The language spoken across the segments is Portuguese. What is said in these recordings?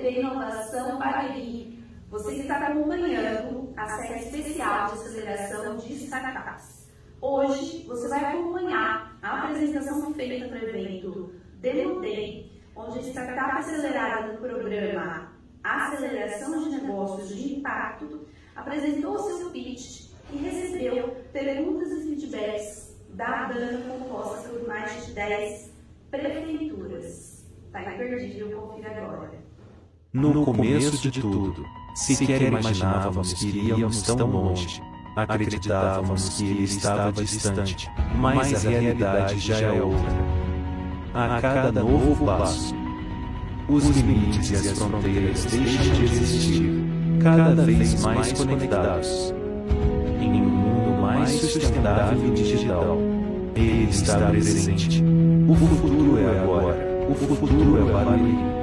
TV Inovação Barueri. Você está acompanhando a série especial de aceleração de startups. Hoje você vai acompanhar a apresentação feita para o evento Demo Day, onde a startup acelerada do programa Aceleração de Negócios de Impacto apresentou seu pitch e recebeu perguntas e feedbacks da banda composta por mais de 10 prefeituras. Está imperdível, confira agora. No começo de tudo, sequer imaginávamos que iríamos tão longe. Acreditávamos que ele estava distante, mas a realidade já é outra. A cada novo passo, os limites e as fronteiras deixam de existir, cada vez mais conectados. Em um mundo mais sustentável e digital, ele está presente. O futuro é agora, o futuro é Barueri.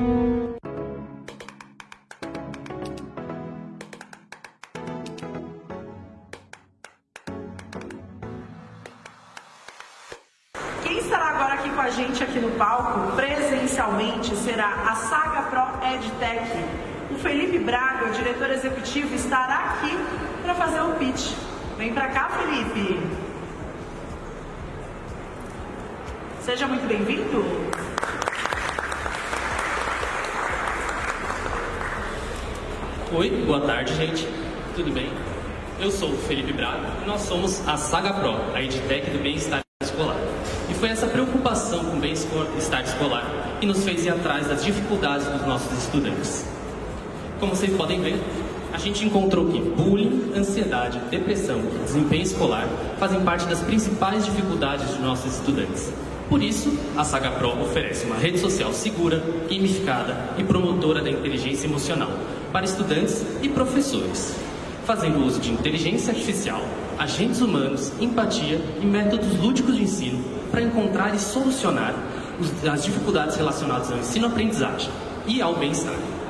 Quem estará agora aqui com a gente aqui no palco, presencialmente, será a Saga Pro EdTech. O Felipe Braga, o diretor executivo, estará aqui para fazer um pitch. Vem para cá, Felipe. Seja muito bem-vindo. Oi, boa tarde, gente. Tudo bem? Eu sou o Felipe Braga e nós somos a Saga Pro, a EdTech do bem-estar escolar. E foi essa preocupação com o bem-estar escolar que nos fez ir atrás das dificuldades dos nossos estudantes. Como vocês podem ver, a gente encontrou que bullying, ansiedade, depressão e desempenho escolar fazem parte das principais dificuldades dos nossos estudantes. Por isso, a Saga Pro oferece uma rede social segura, gamificada e promotora da inteligência emocional para estudantes e professores, fazendo uso de inteligência artificial, agentes humanos, empatia e métodos lúdicos de ensino para encontrar e solucionar as dificuldades relacionadas ao ensino-aprendizagem e ao bem-estar.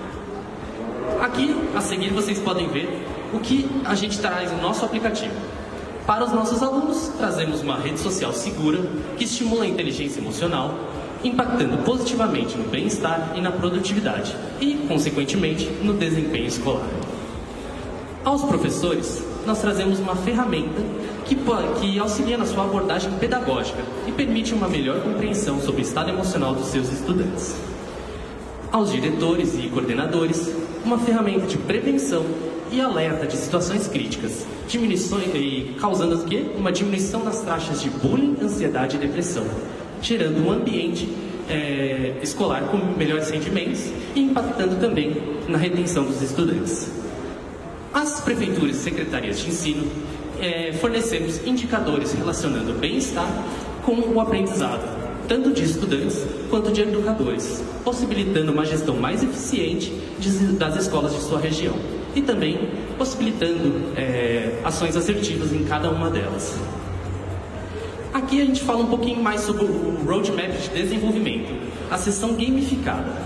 Aqui, a seguir, vocês podem ver o que a gente traz no nosso aplicativo. Para os nossos alunos, trazemos uma rede social segura que estimula a inteligência emocional, impactando positivamente no bem-estar e na produtividade e, consequentemente, no desempenho escolar. Aos professores, nós trazemos uma ferramenta que auxilia na sua abordagem pedagógica e permite uma melhor compreensão sobre o estado emocional dos seus estudantes. Aos diretores e coordenadores, uma ferramenta de prevenção e alerta de situações críticas, causando uma diminuição das taxas de bullying, ansiedade e depressão, gerando um ambiente escolar com melhores rendimentos e impactando também na retenção dos estudantes. As prefeituras e secretarias de ensino fornecemos indicadores relacionando o bem-estar com o aprendizado, tanto de estudantes quanto de educadores, possibilitando uma gestão mais eficiente das escolas de sua região e também possibilitando ações assertivas em cada uma delas. Aqui a gente fala um pouquinho mais sobre o Roadmap de Desenvolvimento, a seção gamificada.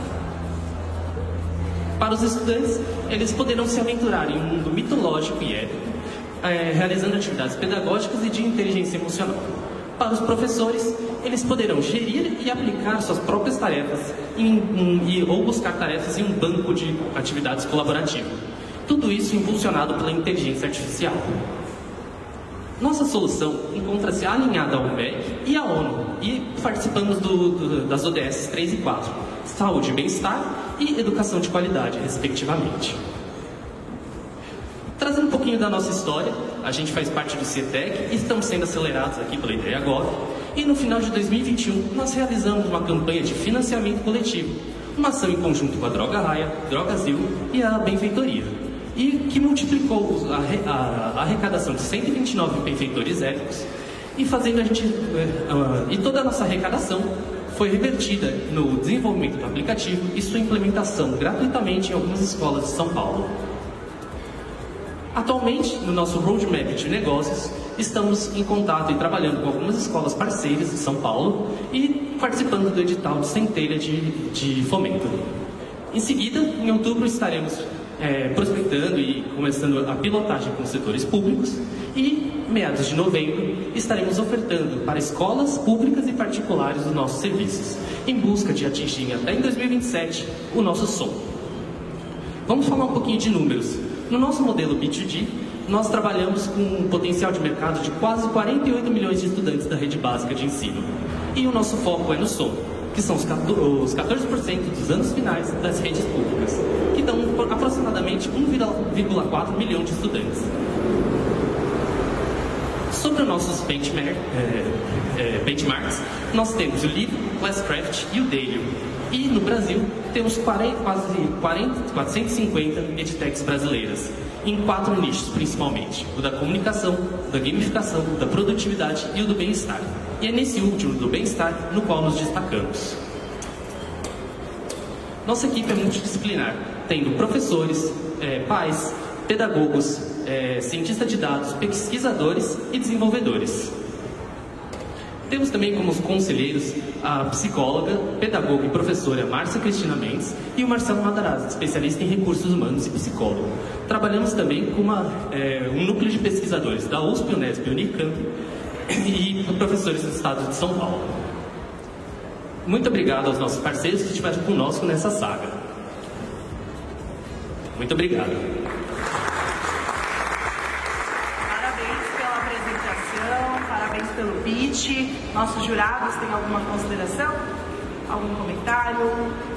Para os estudantes, eles poderão se aventurar em um mundo mitológico e épico, realizando atividades pedagógicas e de inteligência emocional. Para os professores, eles poderão gerir e aplicar suas próprias tarefas ou buscar tarefas em um banco de atividades colaborativas. Tudo isso impulsionado pela inteligência artificial. Nossa solução encontra-se alinhada ao MEC e à ONU e participamos das ODS 3 e 4, saúde e bem-estar e educação de qualidade, respectivamente. Trazendo um pouquinho da nossa história, a gente faz parte do CETEC e estamos sendo acelerados aqui pela IDEAGov. E no final de 2021, nós realizamos uma campanha de financiamento coletivo, uma ação em conjunto com a Droga Raia, Drogazil e a Benfeitoria, e que multiplicou a arrecadação de 129 benfeitores éticos e fazendo e toda a nossa arrecadação foi revertida no desenvolvimento do aplicativo e sua implementação gratuitamente em algumas escolas de São Paulo. Atualmente, no nosso Roadmap de Negócios, estamos em contato e trabalhando com algumas escolas parceiras de São Paulo e participando do edital de centelha de fomento. Em seguida, em outubro, estaremos prospectando e começando a pilotagem com os setores públicos e, meados de novembro, estaremos ofertando para escolas públicas e particulares os nossos serviços, em busca de atingir até em 2027 o nosso sonho. Vamos falar um pouquinho de números. No nosso modelo B2G, nós trabalhamos com um potencial de mercado de quase 48 milhões de estudantes da rede básica de ensino. E o nosso foco é no som, que são os 14% dos anos finais das redes públicas, que dão aproximadamente 1,4 milhão de estudantes. Sobre os nossos benchmarks, nós temos o Live, o Classcraft e o Daily. E no Brasil, temos quase 450 edtechs brasileiras, em 4 nichos principalmente: o da comunicação, o da gamificação, da produtividade e o do bem-estar. E é nesse último, do bem-estar, no qual nos destacamos. Nossa equipe é multidisciplinar, tendo professores, pais, pedagogos, cientistas de dados, pesquisadores e desenvolvedores. Temos também como conselheiros a psicóloga, pedagoga e professora Márcia Cristina Mendes e o Marcelo Matarazzi, especialista em recursos humanos e psicólogo. Trabalhamos também com um núcleo de pesquisadores da USP, Unesp e Unicamp e professores do estado de São Paulo. Muito obrigado aos nossos parceiros que estiveram conosco nessa saga. Muito obrigado. Parabéns pelo pitch. Nossos jurados têm alguma consideração? Algum comentário?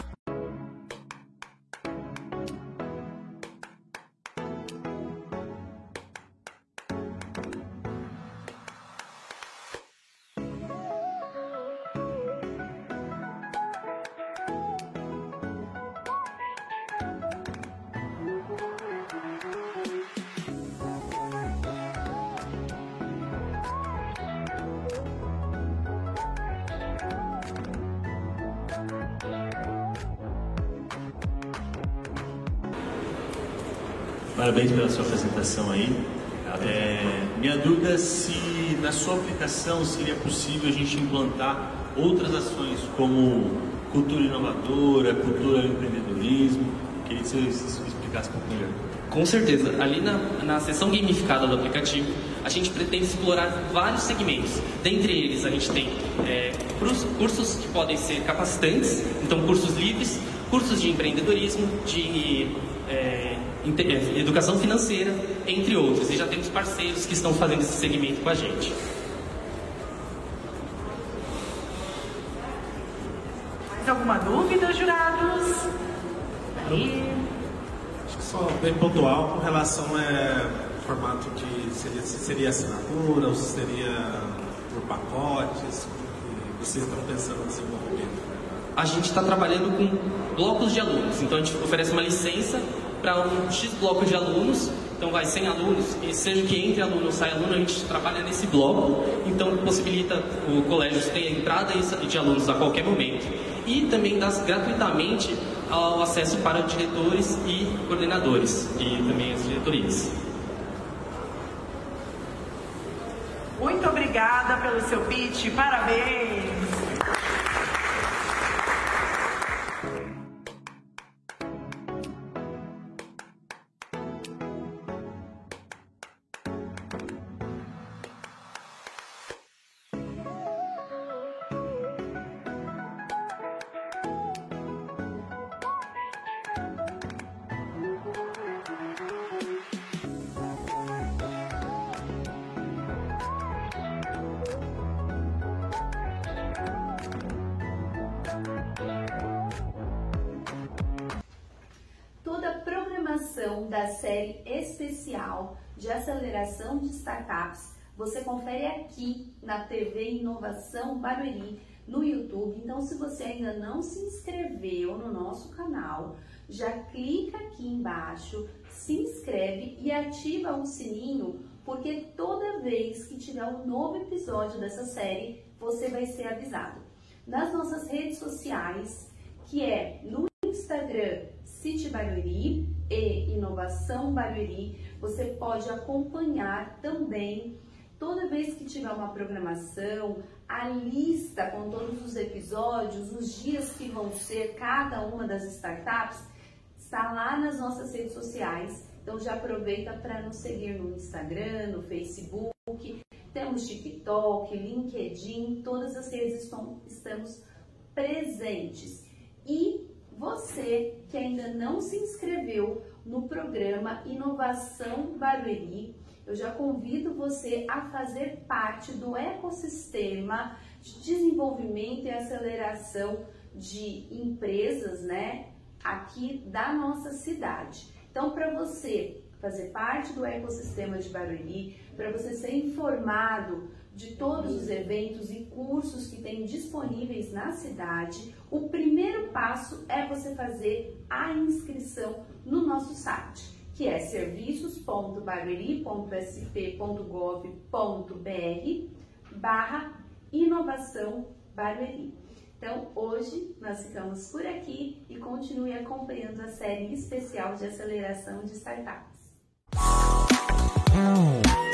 Parabéns pela sua apresentação aí. Minha dúvida é se na sua aplicação seria possível a gente implantar outras ações como cultura inovadora, cultura do empreendedorismo. Queria que você explicasse um pouco melhor. Com certeza. Ali na seção gamificada do aplicativo, a gente pretende explorar vários segmentos. Dentre eles, a gente tem cursos que podem ser capacitantes, então cursos livres, cursos de empreendedorismo, de educação financeira, entre outros. E já temos parceiros que estão fazendo esse segmento com a gente. Mais alguma dúvida, jurados? Aí. Acho que só bem pontual com relação ao formato de seria assinatura ou se seria por pacotes, o que vocês estão pensando no desenvolvimento? A gente está trabalhando com blocos de alunos, então a gente oferece uma licença para um X bloco de alunos, então vai 100 alunos, e seja que entre aluno ou sai aluno, a gente trabalha nesse bloco, então possibilita o colégio ter a entrada de alunos a qualquer momento. E também dá gratuitamente o acesso para diretores e coordenadores, e também as diretorias. Muito obrigada pelo seu pitch, parabéns! Toda a programação da série especial de aceleração de startups você confere aqui na TV Inovação Barueri, no YouTube. Então, se você ainda não se inscreveu no nosso canal, já clica aqui embaixo, se inscreve e ativa o sininho, porque toda vez que tiver um novo episódio dessa série, você vai ser avisado. Nas nossas redes sociais, que é no Instagram City Barueri e Inovação Barueri, você pode acompanhar também toda vez que tiver uma programação, a lista com todos os episódios, os dias que vão ser cada uma das startups, está lá nas nossas redes sociais. Então já aproveita para nos seguir no Instagram, no Facebook, temos TikTok, LinkedIn, todas as redes estamos presentes. E você que ainda não se inscreveu no programa Inovação Barueri, eu já convido você a fazer parte do ecossistema de desenvolvimento e aceleração de empresas, né, aqui da nossa cidade. Então, para você fazer parte do ecossistema de Barueri, para você ser informado de todos os eventos e cursos que tem disponíveis na cidade, o primeiro passo é você fazer a inscrição no nosso site, que é serviços.barueri.sp.gov.br/inovação Barueri. Então, hoje nós ficamos por aqui e continue acompanhando a série especial de aceleração de startups.